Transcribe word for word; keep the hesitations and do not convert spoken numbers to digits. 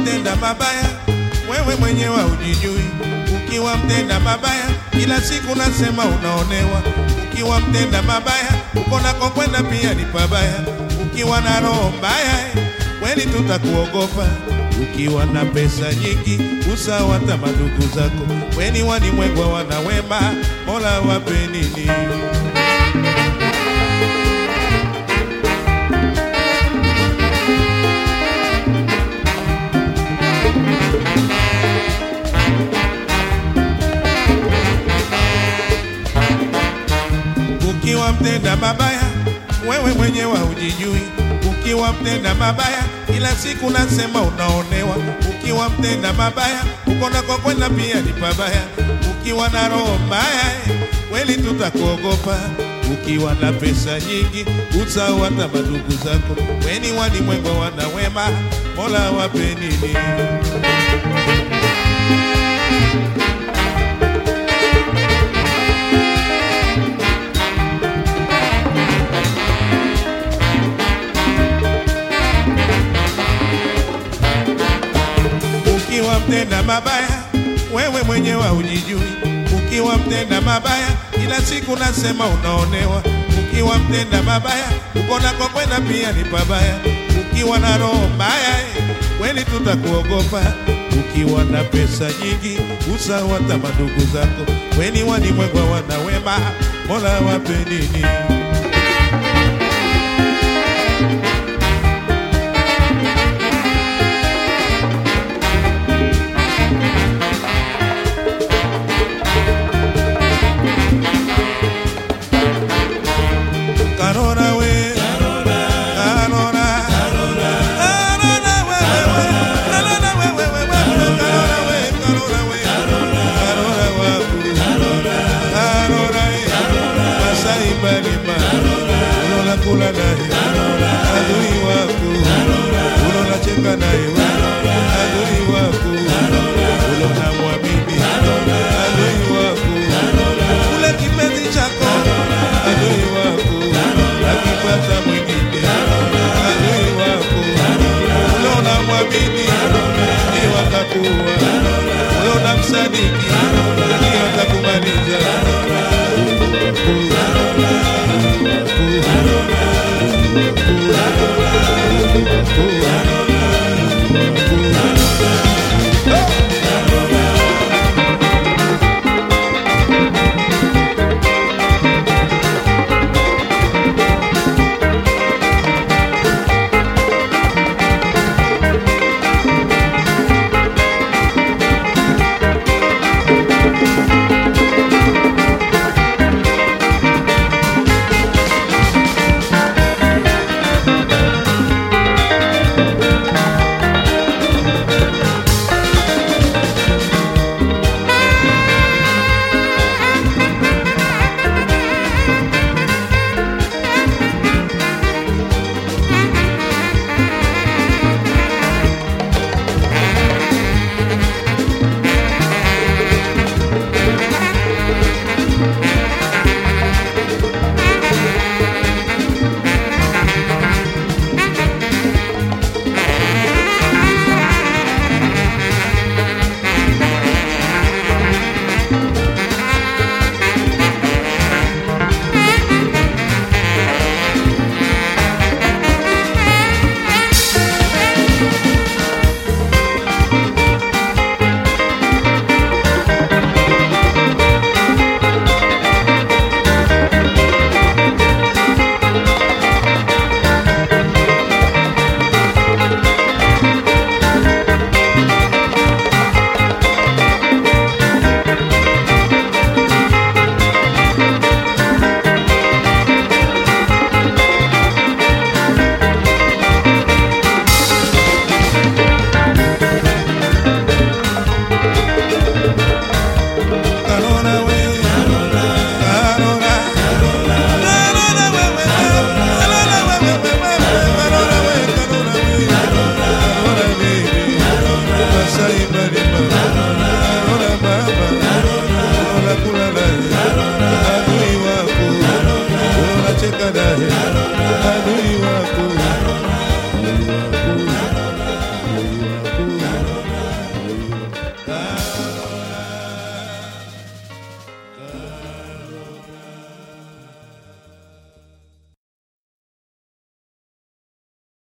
mtenda mabaya, wewe mwenyewe hujijui. Ukiwa mtenda mabaya, kila siku nasema unaonewa. Ukiwa mtenda mabaya, uko nako kwenda pia ni pabaya. Ukiwa na roho mbaya, kweli tutakuogopa. Ukiwa na pesa nyingi, usawa hata madugu zako. Weni walimwengwa wana wema, Mola wape nini? Ukiwa mtenda mabaya, wewe mwenyewe hujijui. Ukiwa mtenda mabaya, kila siku nasema unaonewa. Ukiwa mtenda mabaya, uko nako kwenda pia ni pabaya. Ukiwa na roho mbaya, kweli tutakuogopa. Ukiwa na pesa nyingi, usahau hata madugu zako. Weni walimwengwa wana wema, Mola wape nini? Ukiwa mtenda mabaya, wewe mwenyewe hujijui. Ukiwa mtenda mabaya, kila siku nasema unaonewa. Ukiwa mtenda mabaya, uko nako kwenda pia ni pabaya. Ukiwa na roho mbaya, kweli tutakuogopa. Ukiwa na pesa nyingi, usahau hata madugu zako. Weni walimwengwa wana wema, Mola wape nini? Karora we, Karora, Karora, Karora, Karora we, Karora we, we we we, Karora we, Karora we, Karora waku, Karora, Karora we, Masai balima, ulola kula nae, adui waku, ulola cheka nae.